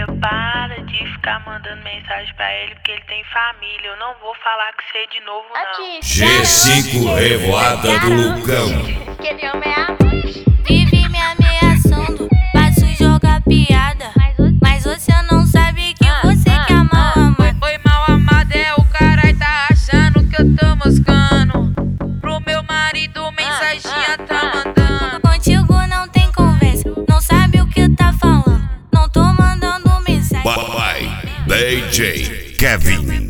para de ficar mandando mensagem pra ele, porque ele tem família. Eu não vou falar com você de novo, não. G5 Revoada do Lucão. Que ele ama é a mãe. Vive me ameaçando, passo jogar piada. Mas você não sabe que você que é mal amado. Oi, mal amado é o cara e tá achando que eu tô moscando. Pro meu marido mensaginha tá mandando. Contigo não tem conversa, não sabe o que tá falando. Não tô mandando mensagem. Papai, DJ, Kevin,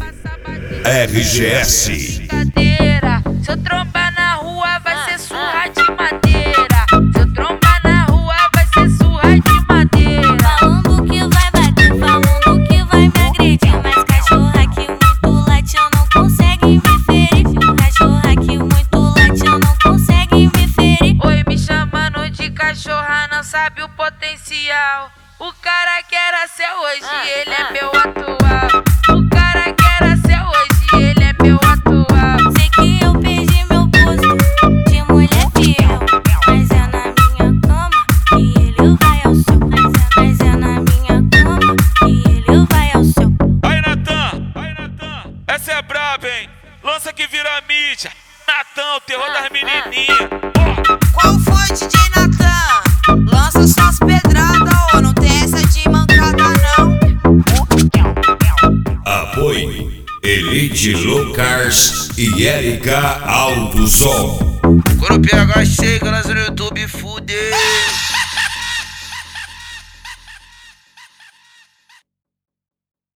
RGS. Brincadeira, se eu trombar na rua vai ser surra de madeira. Se eu trombar na rua vai ser surra de madeira. Falando que vai bater, falando que vai me agredir. Mas cachorro aqui muito latino não consegue me ferir. Cachorro aqui muito latino não consegue me ferir. Oi, me chamando de cachorra, não sabe o potencial. O cara que era seu hoje, ele é meu atual. O cara que era seu hoje, ele é meu atual. Sei que eu perdi meu posto de mulher fiel. Mas é na minha cama que ele vai ao céu. Mas é na minha cama que ele vai ao céu. Aí, Natan, essa é braba, hein? Lança que vira mídia. Natan, o terror das menininhas. Qual foi, DJ Natan? Lança suas pedradas, ó, não tem essa de mancada não. Apoio Elite Locars e Erika Alto Som. Quando o PH chega, nós no YouTube fudeu.